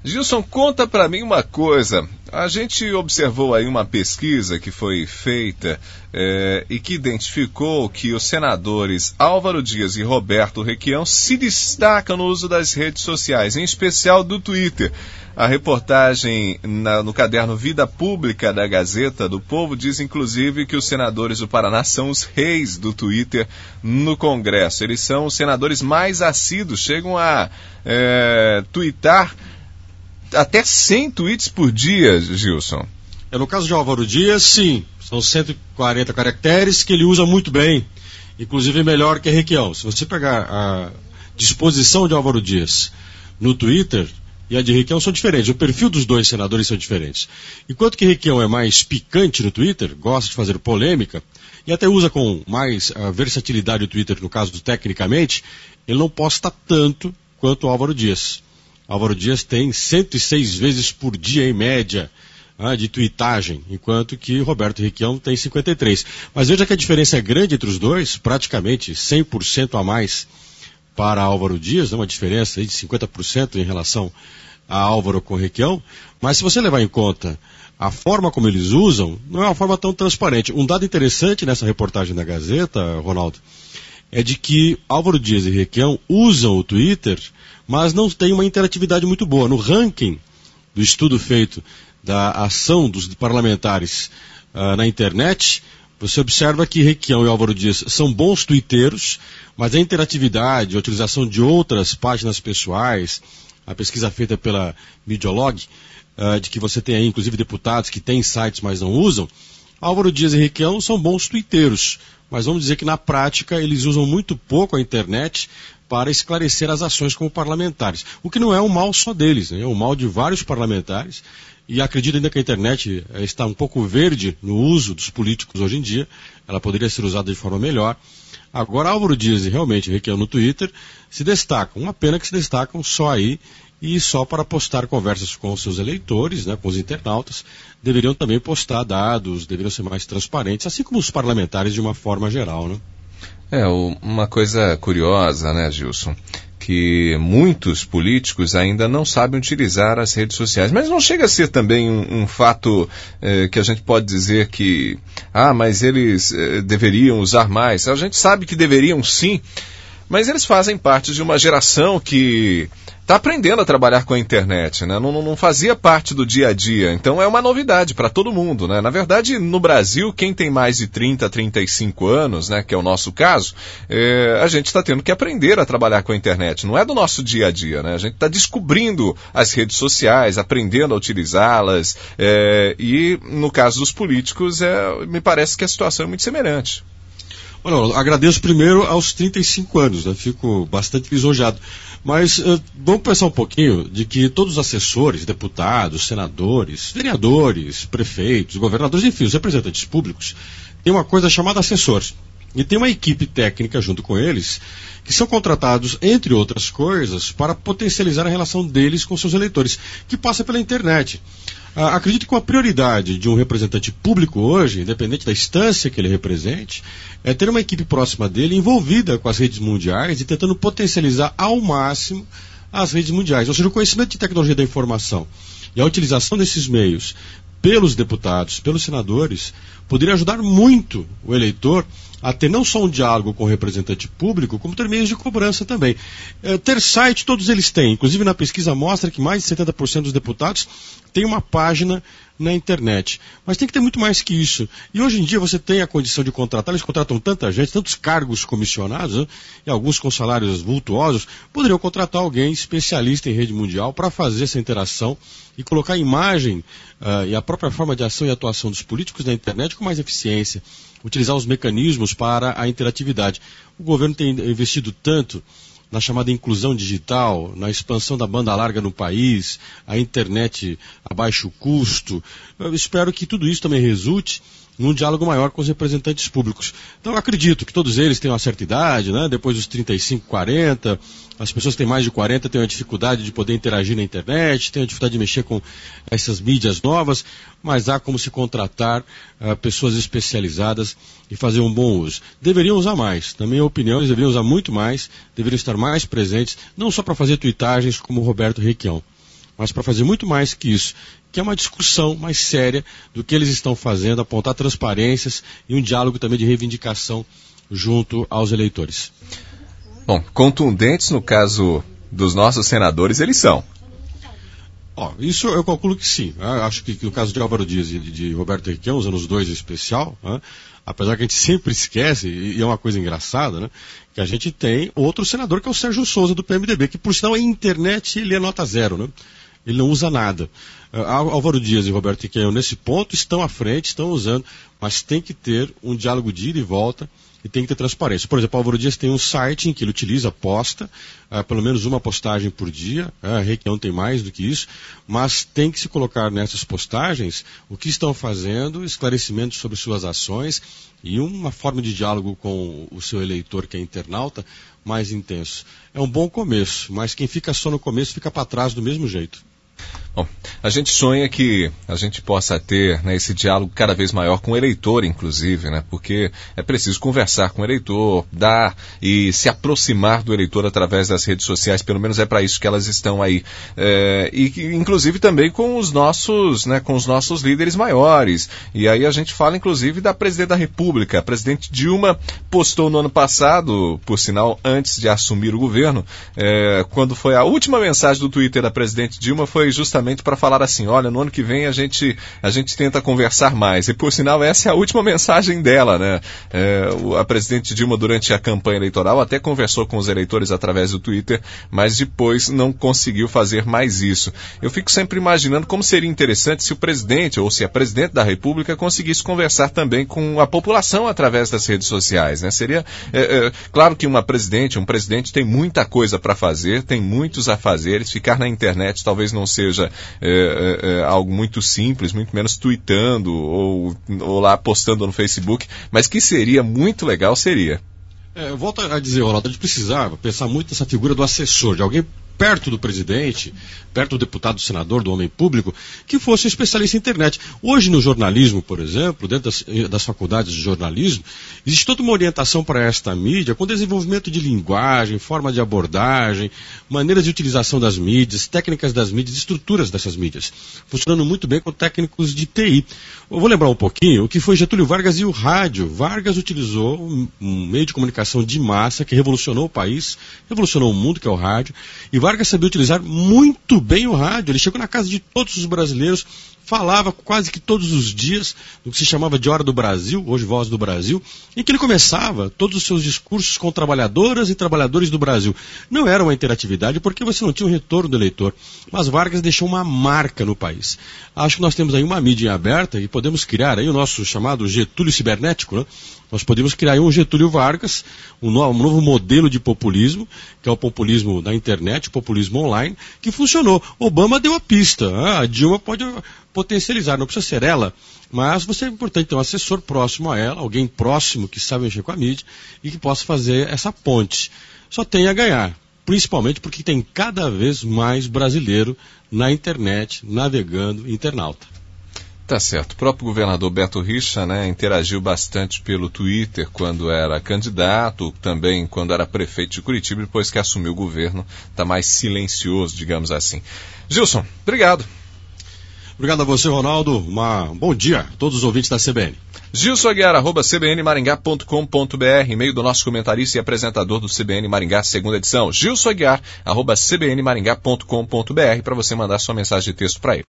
Gilson, conta para mim uma coisa. A gente observou aí uma pesquisa que foi feita e que identificou que os senadores Álvaro Dias e Roberto Requião se destacam no uso das redes sociais, em especial do Twitter. A reportagem no caderno Vida Pública da Gazeta do Povo diz, inclusive, que os senadores do Paraná são os reis do Twitter no Congresso. Eles são os senadores mais assíduos, chegam a twittar até 100 tweets por dia, Gilson. No caso de Álvaro Dias, sim, são 140 caracteres que ele usa muito bem, inclusive melhor que Requião. Se você pegar a disposição de Álvaro Dias no Twitter e a de Requião são diferentes, o perfil dos dois senadores são diferentes. Enquanto que Requião é mais picante no Twitter, gosta de fazer polêmica, e até usa com mais versatilidade o Twitter, no caso do tecnicamente, ele não posta tanto quanto o Álvaro Dias. Álvaro Dias tem 106 vezes por dia, em média, de tweetagem, enquanto que Roberto Requião tem 53. Mas veja que a diferença é grande entre os dois, praticamente 100% a mais para Álvaro Dias, uma diferença de 50% em relação a Álvaro com Requião. Mas se você levar em conta a forma como eles usam, não é uma forma tão transparente. Um dado interessante nessa reportagem da Gazeta, Ronaldo, é de que Álvaro Dias e Requião usam o Twitter, mas não tem uma interatividade muito boa. No ranking do estudo feito da ação dos parlamentares na internet, você observa que Requião e Álvaro Dias são bons tuiteiros, mas a interatividade, a utilização de outras páginas pessoais, a pesquisa feita pela Mediolog, de que você tem aí inclusive deputados que têm sites, mas não usam, Álvaro Dias e Requião são bons tuiteiros, mas vamos dizer que na prática eles usam muito pouco a internet para esclarecer as ações como parlamentares. O que não é um mal só deles, né? É um mal de vários parlamentares, e acredito ainda que a internet está um pouco verde no uso dos políticos hoje em dia, ela poderia ser usada de forma melhor. Agora Álvaro Dias e realmente Requião no Twitter se destacam, uma pena que se destacam só aí, e só para postar conversas com os seus eleitores, né, com os internautas. Deveriam também postar dados, deveriam ser mais transparentes, assim como os parlamentares de uma forma geral, né? Uma coisa curiosa, né, Gilson, que muitos políticos ainda não sabem utilizar as redes sociais, mas não chega a ser também um fato que a gente pode dizer que, mas eles deveriam usar mais. A gente sabe que deveriam sim, mas eles fazem parte de uma geração que está aprendendo a trabalhar com a internet, né? Não fazia parte do dia a dia, então é uma novidade para todo mundo, né? Na verdade, no Brasil, quem tem mais de 30, 35 anos, né, que é o nosso caso, a gente está tendo que aprender a trabalhar com a internet, não é do nosso dia a dia, né? A gente está descobrindo as redes sociais, aprendendo a utilizá-las, e no caso dos políticos, me parece que a situação é muito semelhante. Olha, agradeço primeiro aos 35 anos, né? Fico bastante lisonjeado. Mas vamos pensar um pouquinho de que todos os assessores, deputados, senadores, vereadores, prefeitos, governadores, enfim, os representantes públicos, têm uma coisa chamada assessores. E tem uma equipe técnica junto com eles, que são contratados, entre outras coisas, para potencializar a relação deles com seus eleitores, que passa pela internet. Acredito que a prioridade de um representante público hoje, independente da instância que ele represente, é ter uma equipe próxima dele envolvida com as redes mundiais e tentando potencializar ao máximo as redes mundiais. Ou seja, o conhecimento de tecnologia da informação e a utilização desses meios pelos deputados, pelos senadores, poderia ajudar muito o eleitor a ter não só um diálogo com o representante público, como ter meios de cobrança também. Ter site, todos eles têm. Inclusive, na pesquisa mostra que mais de 70% dos deputados têm uma página na internet. Mas tem que ter muito mais que isso. E hoje em dia você tem a condição de contratar, eles contratam tanta gente, tantos cargos comissionados, né, e alguns com salários vultuosos, poderiam contratar alguém especialista em rede mundial para fazer essa interação e colocar a imagem e a própria forma de ação e atuação dos políticos na internet com mais eficiência, utilizar os mecanismos para a interatividade. O governo tem investido tanto na chamada inclusão digital, na expansão da banda larga no país, a internet a baixo custo. Eu espero que tudo isso também resulte num diálogo maior com os representantes públicos. Então eu acredito que todos eles têm uma certa idade, né? Depois dos 35, 40, as pessoas que têm mais de 40 têm uma dificuldade de poder interagir na internet, têm a dificuldade de mexer com essas mídias novas, mas há como se contratar pessoas especializadas e fazer um bom uso. Deveriam usar mais, na minha opinião, eles deveriam usar muito mais, deveriam estar mais presentes, não só para fazer tuitagens como o Roberto Requião, mas para fazer muito mais que isso, que é uma discussão mais séria do que eles estão fazendo, apontar transparências e um diálogo também de reivindicação junto aos eleitores. Bom, contundentes no caso dos nossos senadores, eles são. Isso eu calculo que sim. Acho que no caso de Álvaro Dias e de Roberto Requião, usando os dois em especial, apesar que a gente sempre esquece, e é uma coisa engraçada, né, que a gente tem outro senador que é o Sérgio Souza do PMDB, que por sinal a internet ele é nota zero, né? Ele não usa nada. Álvaro Dias e Roberto Requião nesse ponto estão à frente, estão usando, mas tem que ter um diálogo de ida e volta e tem que ter transparência. Por exemplo, Álvaro Dias tem um site em que ele utiliza, posta, pelo menos uma postagem por dia, Requião tem mais do que isso, mas tem que se colocar nessas postagens o que estão fazendo, esclarecimentos sobre suas ações e uma forma de diálogo com o seu eleitor, que é internauta, mais intenso. É um bom começo, mas quem fica só no começo fica para trás do mesmo jeito. Bom, a gente sonha que a gente possa ter, né, esse diálogo cada vez maior com o eleitor, inclusive, né, porque é preciso conversar com o eleitor, dar e se aproximar do eleitor através das redes sociais, pelo menos é para isso que elas estão aí. E inclusive também com os nossos líderes maiores. E aí a gente fala inclusive da presidente da República. A presidente Dilma postou no ano passado, por sinal, antes de assumir o governo, quando foi a última mensagem do Twitter da presidente Dilma, foi justamente para falar assim, olha, no ano que vem a gente tenta conversar mais. E por sinal, essa é a última mensagem dela, né? A presidente Dilma, durante a campanha eleitoral, até conversou com os eleitores através do Twitter, mas depois não conseguiu fazer mais isso. Eu fico sempre imaginando como seria interessante se o presidente, ou se a presidente da República, conseguisse conversar também com a população através das redes sociais, né? Seria, claro que um presidente tem muita coisa para fazer, tem muitos afazeres, ficar na internet talvez não seja algo muito simples, muito menos tweetando ou lá postando no Facebook, mas que seria muito legal, seria. Eu volto a dizer, Ronaldo, a gente precisava pensar muito nessa figura do assessor, de alguém perto do presidente, perto do deputado, do senador, do homem público, que fosse um especialista em internet. Hoje no jornalismo, por exemplo, dentro das faculdades de jornalismo, existe toda uma orientação para esta mídia, com desenvolvimento de linguagem, forma de abordagem, maneiras de utilização das mídias, técnicas das mídias, estruturas dessas mídias, funcionando muito bem com técnicos de TI. Eu vou lembrar um pouquinho o que foi Getúlio Vargas e o rádio. Vargas utilizou um meio de comunicação de massa que revolucionou o país, revolucionou o mundo, que é o rádio, e Vargas sabia utilizar muito bem o rádio. Ele chegou na casa de todos os brasileiros, falava quase que todos os dias do que se chamava de Hora do Brasil, hoje Voz do Brasil, em que ele começava todos os seus discursos com trabalhadoras e trabalhadores do Brasil. Não era uma interatividade porque você não tinha um retorno do eleitor, mas Vargas deixou uma marca no país. Acho que nós temos aí uma mídia aberta e podemos criar aí o nosso chamado Getúlio cibernético, né? Nós podemos criar aí um Getúlio Vargas, um novo modelo de populismo, que é o populismo da internet, o populismo online, que funcionou. Obama deu a pista, a Dilma pode potencializar, não precisa ser ela, mas você é importante ter um assessor próximo a ela, alguém próximo que sabe mexer com a mídia e que possa fazer essa ponte. Só tem a ganhar, principalmente porque tem cada vez mais brasileiro na internet, navegando, internauta. Tá certo. O próprio governador Beto Richa, né, interagiu bastante pelo Twitter quando era candidato, também quando era prefeito de Curitiba, depois que assumiu o governo, está mais silencioso, digamos assim. Gilson, obrigado. Obrigado a você, Ronaldo. Um bom dia a todos os ouvintes da CBN. Gilson Aguiar, @cbnmaringá.com.br, e-mail do nosso comentarista e apresentador do CBN Maringá, segunda edição. Gilson Aguiar, @cbnmaringá.com.br, para você mandar sua mensagem de texto para ele.